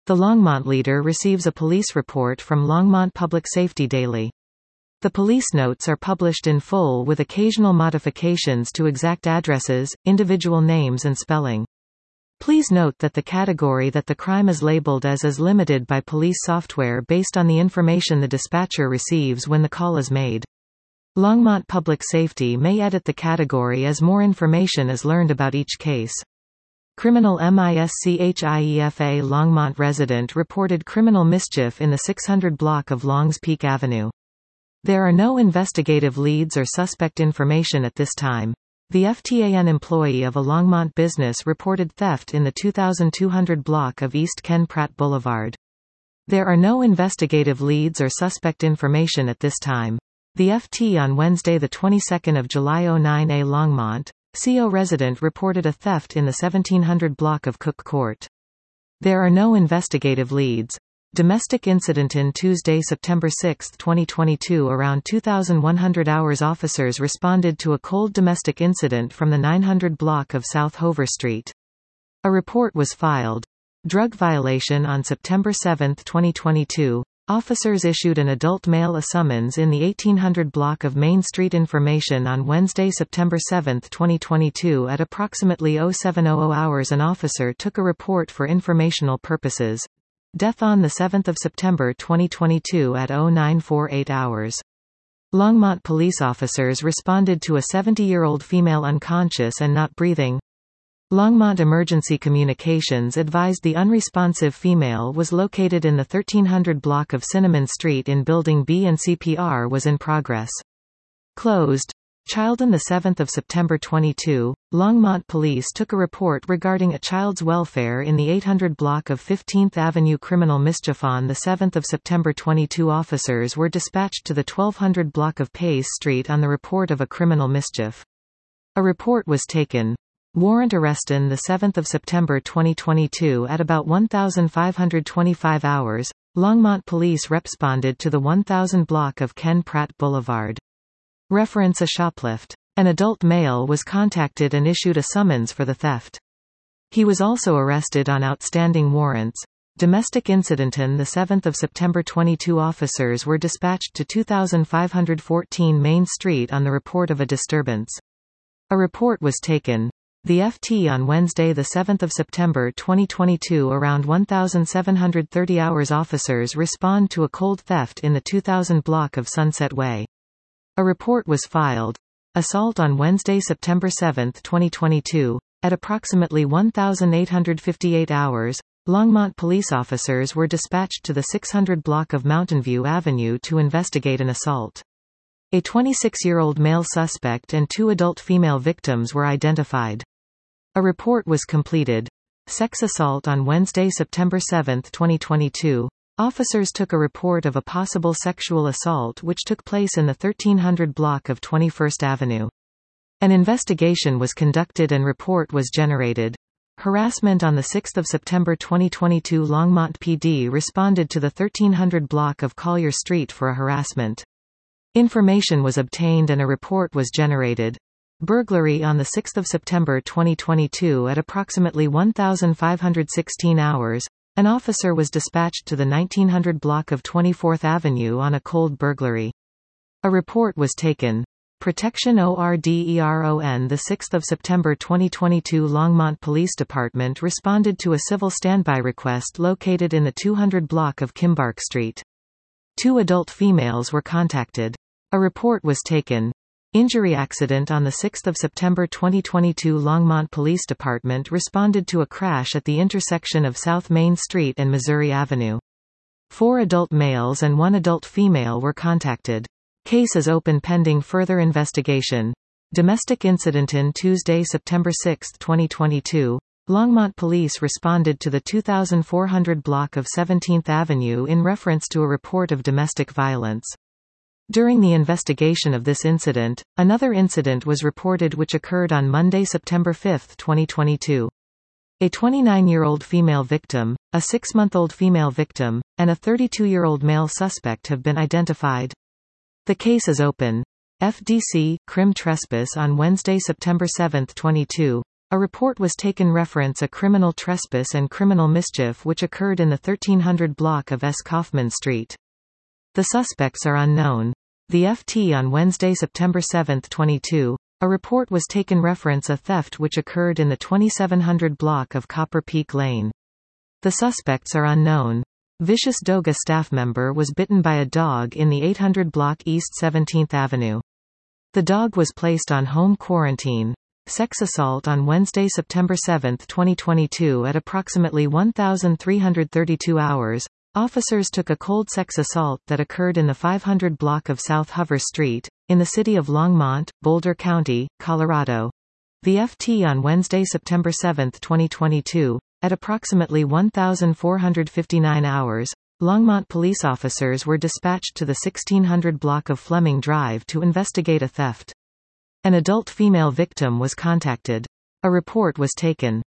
The Longmont leader receives a police report from Longmont Public Safety Daily. The police notes are published in full with occasional modifications to exact addresses, individual names and spelling. Please note that the category that the crime is labeled as is limited by police software based on the information the dispatcher receives when the call is made. Longmont Public Safety may edit the category as more information is learned about each case. Criminal MISCHIEFA Longmont resident reported criminal mischief in the 600 block of Longs Peak Avenue. There are no investigative leads or suspect information at this time. The FTAN employee of a Longmont business reported theft in the 2200 block of East Ken Pratt Boulevard. There are no investigative leads or suspect information at this time. The FT on Wednesday the 22nd of July 09A Longmont, CO resident reported a theft in the 1700 block of Cook Court. There are no investigative leads. Domestic incident in Tuesday, September 6, 2022 around 2100 hours officers responded to a cold domestic incident from the 900 block of South Hover Street. A report was filed. Drug violation on September 7, 2022. Officers issued an adult male a summons in the 1800 block of Main Street. Information on Wednesday, September 7, 2022 at approximately 0700 hours an officer took a report for informational purposes. Death on 7 September 2022 at 0948 hours. Longmont police officers responded to a 70-year-old female unconscious and not breathing. Longmont Emergency Communications advised the unresponsive female was located in the 1300 block of Cinnamon Street in Building B and CPR was in progress. Closed. Childon 7 September 22, Longmont police took a report regarding a child's welfare in the 800 block of 15th Avenue. Criminal mischief on 7 September 22 officers were dispatched to the 1200 block of Pays Street on the report of a criminal mischief. A report was taken. Warrant arrest on 7 September 2022 at about 1525 hours. Longmont police responded to the 1000 block of Ken Pratt Boulevard. Reference a shoplift. An adult male was contacted and issued a summons for the theft. He was also arrested on outstanding warrants. Domestic incident on 7 September 22 officers were dispatched to 2514 Main Street on the report of a disturbance. A report was taken. The FT on Wednesday 7 September 2022 around 1730 hours officers respond to a cold theft in the 2000 block of Sunset Way. A report was filed. Assault on Wednesday, September 7, 2022. At approximately 1858 hours, Longmont police officers were dispatched to the 600 block of Mountain View Avenue to investigate an assault. A 26-year-old male suspect and 2 adult female victims were identified. A report was completed. Sex assault on Wednesday, September 7, 2022. Officers took a report of a possible sexual assault which took place in the 1300 block of 21st Avenue. An investigation was conducted and report was generated. Harassment on 6 September 2022 Longmont PD responded to the 1300 block of Collier Street for a harassment. Information was obtained and a report was generated. Burglary on 6 September 2022 at approximately 1516 hours. An officer was dispatched to the 1900 block of 24th Avenue on a cold burglary. A report was taken. Protection ORDERON the 6th of September 2022 Longmont Police Department responded to a civil standby request located in the 200 block of Kimbark Street. 2 adult females were contacted. A report was taken. Injury accident on 6 September 2022 Longmont Police Department responded to a crash at the intersection of South Main Street and Missouri Avenue. 4 adult males and 1 adult female were contacted. Case is open pending further investigation. Domestic incident in Tuesday, September 6, 2022. Longmont police responded to the 2400 block of 17th Avenue in reference to a report of domestic violence. During the investigation of this incident, another incident was reported which occurred on Monday, September 5, 2022. A 29-year-old female victim, a 6-month-old female victim, and a 32-year-old male suspect have been identified. The case is open. FDC, Crim Trespass on Wednesday, September 7, 22. A report was taken reference a criminal trespass and criminal mischief which occurred in the 1300 block of S. Kaufman Street. The suspects are unknown. The FT on Wednesday, September 7, 22. A report was taken reference a theft which occurred in the 2700 block of Copper Peak Lane. The suspects are unknown. Vicious Doga staff member was bitten by a dog in the 800 block East 17th Avenue. The dog was placed on home quarantine. Sex assault on Wednesday, September 7, 2022 at approximately 1332 hours. Officers took a cold sex assault that occurred in the 500 block of South Hover Street, in the city of Longmont, Boulder County, Colorado. The FT on Wednesday, September 7, 2022, at approximately 1459 hours, Longmont police officers were dispatched to the 1600 block of Fleming Drive to investigate a theft. An adult female victim was contacted. A report was taken.